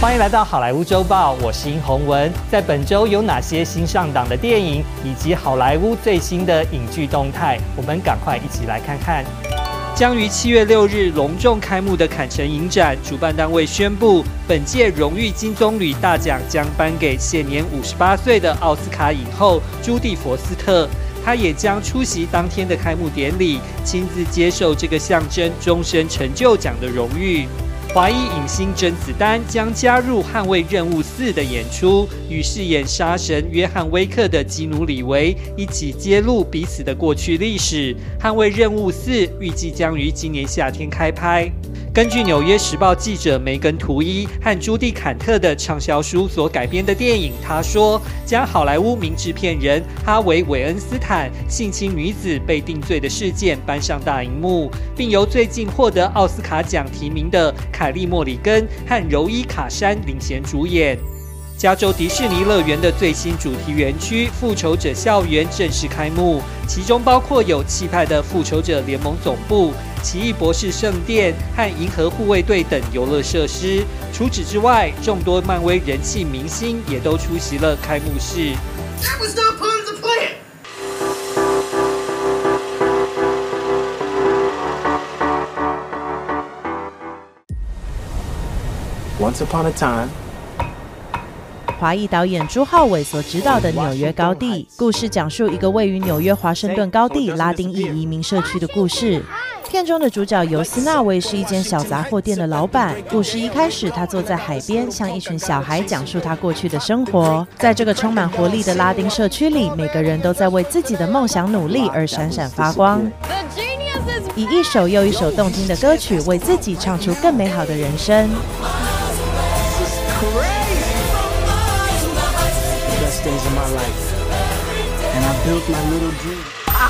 欢迎来到好莱坞周报，我是殷宏文。在本周有哪些新上档的电影，以及好莱坞最新的影剧动态？我们赶快一起来看看。将于7月6日隆重开幕的坎城影展，主办单位宣布，本届荣誉金棕榈大奖将颁给现年58岁的奥斯卡影后朱蒂·佛斯特。他也将出席当天的开幕典礼，亲自接受这个象征终身成就奖的荣誉。华裔影星甄子丹将加入《捍卫任务4》的演出，与饰演杀神约翰·威克的基努·里维一起揭露彼此的过去历史。《捍卫任务4》预计将于今年夏天开拍。根据《纽约时报》记者梅根·图伊和朱蒂·坎特的畅销书所改编的电影，他说将好莱坞名制片人哈维·韦恩斯坦性侵女子被定罪的事件搬上大荧幕，并由最近获得奥斯卡奖提名的凯莉·莫里根和柔伊·卡珊领衔主演。加州迪士尼乐园的最新主题园区“复仇者校园”正式开幕，其中包括有气派的复仇者联盟总部、奇异博士圣殿和银河护卫队等游乐设施。除此之外，众多漫威人气明星也都出席了开幕式。 That was not part of the plan. Once upon a time. 华裔导演朱浩伟所执导的《纽约高地》，故事讲述一个位于纽约华盛顿高地拉丁裔移民社区的故事。片中的主角尤斯纳维是一间小杂货店的老板。故事一开始，他坐在海边，向一群小孩讲述他过去的生活。在这个充满活力的拉丁社区里，每个人都在为自己的梦想努力而闪闪发光。以一首又一首动听的歌曲，为自己唱出更美好的人生。 Days of my life, and I built my little dream.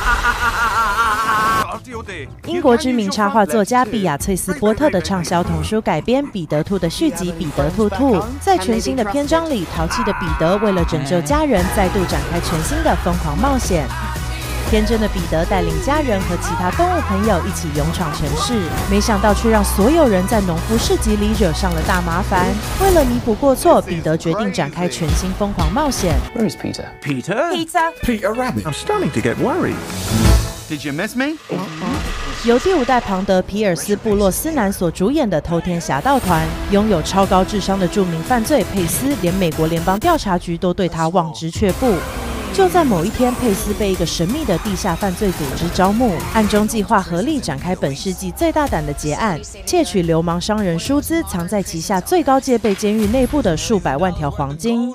英国知名插画作家毕亚翠斯·波特的畅销童书改编《彼得兔》的续集《彼得兔兔》。在全新的篇章里，淘气的彼得为了拯救家人，再度展开全新的疯狂冒险。天真的彼得带领家人和其他动物朋友一起勇闯城市，没想到却让所有人在农夫市集里惹上了大麻烦。为了弥补过错，彼得决定展开全新疯狂冒险。 Where is Peter? Peter? Peter Rabbit. I'm starting to get worried. Did you miss me? 由第5代庞德·皮尔斯·布洛斯南所主演的《偷天侠盗团》，拥有超高智商的著名犯罪佩斯，连美国联邦调查局都对他望之却步。就在某一天，佩斯被一个神秘的地下犯罪组织招募，暗中计划合力展开本世纪最大胆的劫案，窃取流氓商人舒兹藏在旗下最高戒备监狱内部的数百万条黄金。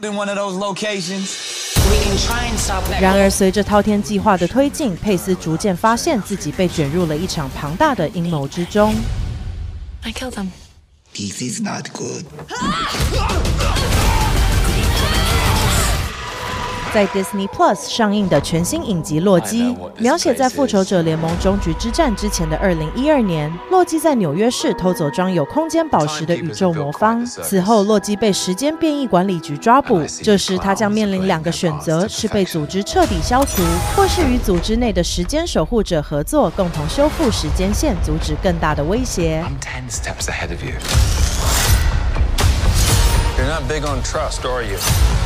然而，随着滔天计划的推进，佩斯逐渐发现自己被卷入了一场庞大的阴谋之中。 I killed him. This is not good. 在 Disney Plus 上映的全新影集《洛基》，描写在复仇者联盟终局之战之前的2012年，洛基在纽约市偷走装有空间宝石的宇宙魔方。此后，洛基被时间变异管理局抓捕，这时他将面临2个选择：是被组织彻底消除，或是与组织内的时间守护者合作，共同修复时间线，阻止更大的威胁。 I'm 10 steps ahead of you. You're not big on trust, are you?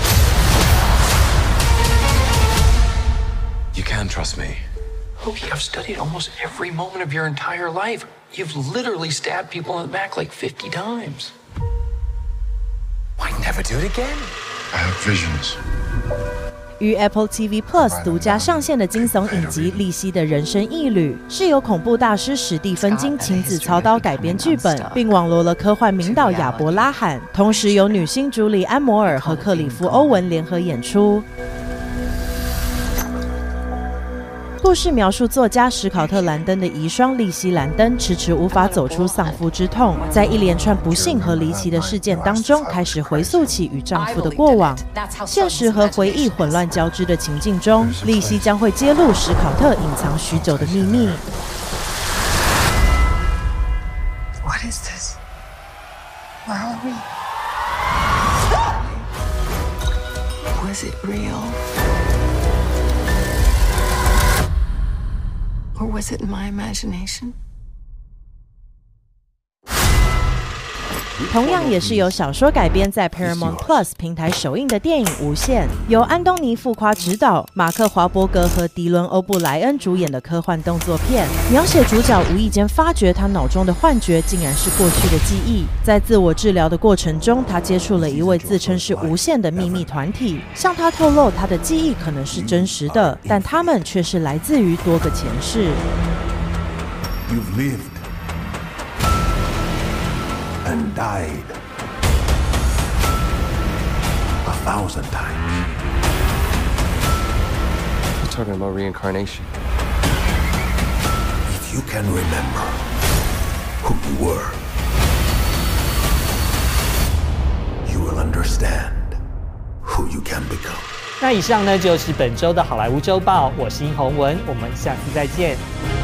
You can trust me. Loki, I've studied almost every moment of your entire life. You've literally stabbed people in the back like 50 times. Why never do it again? I have visions. 于 Apple TV Plus 独家上线的惊悚影集《利希的人生异旅》，是由恐怖大师史蒂芬金亲自操刀改编剧本，并网罗了科幻名导亚伯拉罕，同时由女星朱莉安·摩尔和克里夫·欧文联合演出。故事描述作家史考特·兰登的遗孀莉希·兰登迟迟无法走出丧夫之痛，在一连串不幸和离奇的事件当中，开始回溯起与丈夫的过往。现实和回忆混乱交织的情境中，莉希将会揭露史考特隐藏许久的秘密。 What is this? Where are we? Was it real? Or was it my imagination? 同样也是由小说改编，在 Paramount Plus 平台首映的电影《无限》，由安东尼·富夸执导，马克·华伯格和迪伦·欧布莱恩主演的科幻动作片，描写主角无意间发觉他脑中的幻觉竟然是过去的记忆。在自我治疗的过程中，他接触了一位自称是无限的秘密团体，向他透露他的记忆可能是真实的，但他们却是来自于多个前世。 You've lived and died 1,000 times. You're talking about reincarnation. If you can remember who you were, you will understand who you can become. 那以上呢就是本周的好莱坞周报，我是殷宏文，我们下次再见。